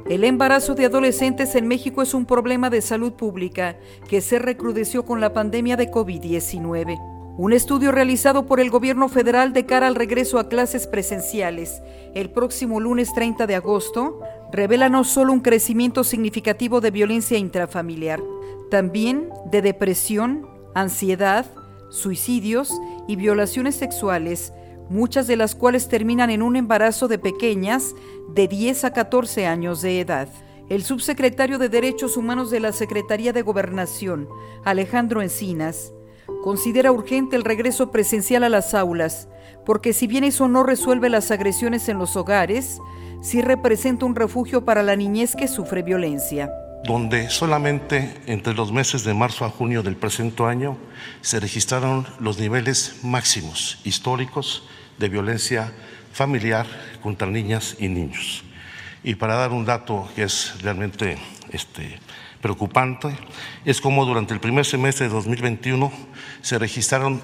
El embarazo de adolescentes en México es un problema de salud pública que se recrudeció con la pandemia de COVID-19. Un estudio realizado por el gobierno federal de cara al regreso a clases presenciales el próximo lunes 30 de agosto revela no solo un crecimiento significativo de violencia intrafamiliar, también de depresión, ansiedad, suicidios y violaciones sexuales, muchas de las cuales terminan en un embarazo de pequeñas de 10 a 14 años de edad. El subsecretario de Derechos Humanos de la Secretaría de Gobernación, Alejandro Encinas, considera urgente el regreso presencial a las aulas, porque si bien eso no resuelve las agresiones en los hogares, sí representa un refugio para la niñez que sufre violencia. Donde solamente entre los meses de marzo a junio del presente año se registraron los niveles máximos históricos de violencia familiar contra niñas y niños. Y para dar un dato que es realmente preocupante, es como durante el primer semestre de 2021 se registraron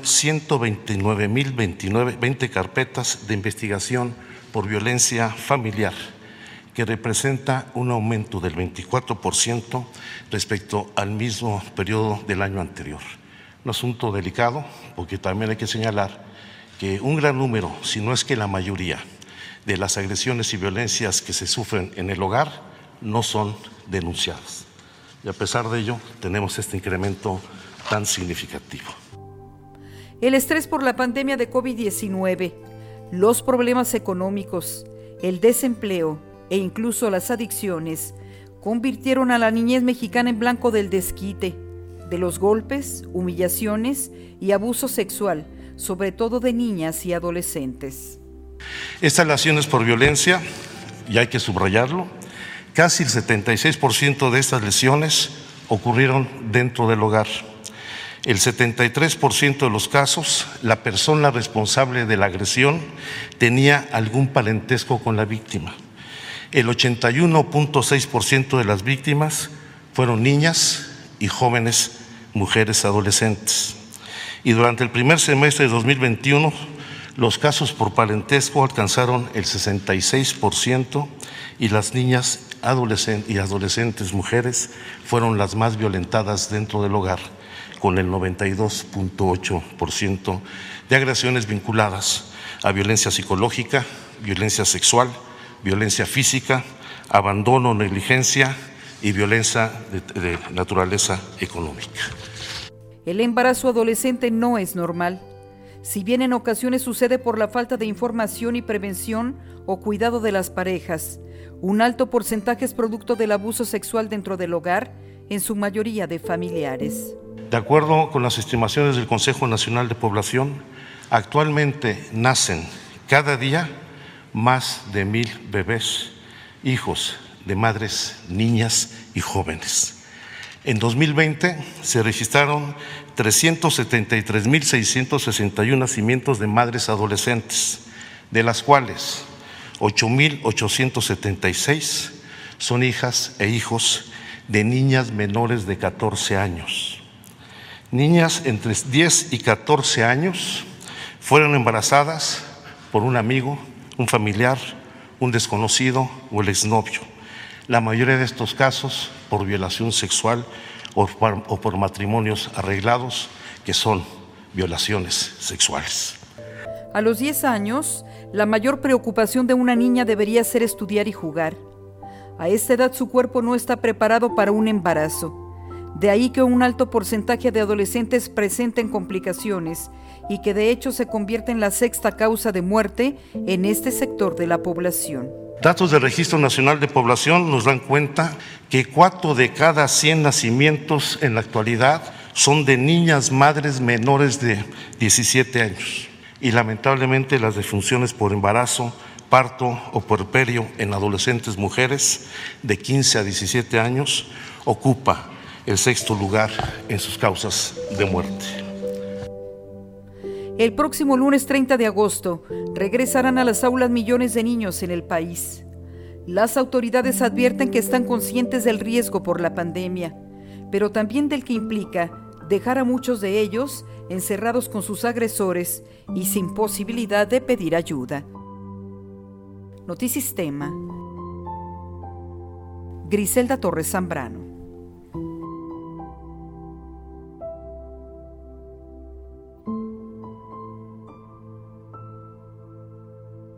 129.020 carpetas de investigación por violencia familiar, que representa un aumento del 24% respecto al mismo periodo del año anterior. Un asunto delicado, porque también hay que señalar que un gran número, si no es que la mayoría, de las agresiones y violencias que se sufren en el hogar no son denunciadas. Y a pesar de ello, tenemos este incremento tan significativo. El estrés por la pandemia de COVID-19, los problemas económicos, el desempleo e incluso las adicciones convirtieron a la niñez mexicana en blanco del desquite, de los golpes, humillaciones y abuso sexual, sobre todo de niñas y adolescentes. Estas lesiones por violencia, y hay que subrayarlo, casi el 76% de estas lesiones ocurrieron dentro del hogar. El 73% de los casos, la persona responsable de la agresión tenía algún parentesco con la víctima. El 81.6% de las víctimas fueron niñas y jóvenes mujeres adolescentes. Y durante el primer semestre de 2021, los casos por parentesco alcanzaron el 66% y las niñas y adolescentes mujeres fueron las más violentadas dentro del hogar, con el 92.8% de agresiones vinculadas a violencia psicológica, violencia sexual, violencia física, abandono, negligencia y violencia de naturaleza económica. El embarazo adolescente no es normal. Si bien en ocasiones sucede por la falta de información y prevención o cuidado de las parejas, un alto porcentaje es producto del abuso sexual dentro del hogar, en su mayoría de familiares. De acuerdo con las estimaciones del Consejo Nacional de Población, actualmente nacen cada día más de 1,000 bebés, hijos de madres, niñas y jóvenes. En 2020 se registraron 373.661 nacimientos de madres adolescentes, de las cuales 8.876 son hijas e hijos de niñas menores de 14 años. Niñas entre 10 y 14 años fueron embarazadas por un amigo, un familiar, un desconocido o el exnovio. La mayoría de estos casos por violación sexual o por matrimonios arreglados, que son violaciones sexuales. A los 10 años, la mayor preocupación de una niña debería ser estudiar y jugar. A esta edad su cuerpo no está preparado para un embarazo. De ahí que un alto porcentaje de adolescentes presenten complicaciones y que de hecho se convierte en la sexta causa de muerte en este sector de la población. Datos del Registro Nacional de Población nos dan cuenta que 4 de cada 100 nacimientos en la actualidad son de niñas madres menores de 17 años. Y lamentablemente las defunciones por embarazo, parto o puerperio en adolescentes mujeres de 15 a 17 años ocupa el 6º lugar en sus causas de muerte. El próximo lunes 30 de agosto regresarán a las aulas millones de niños en el país. Las autoridades advierten que están conscientes del riesgo por la pandemia, pero también del que implica dejar a muchos de ellos encerrados con sus agresores y sin posibilidad de pedir ayuda. Notisistema. Griselda Torres Zambrano.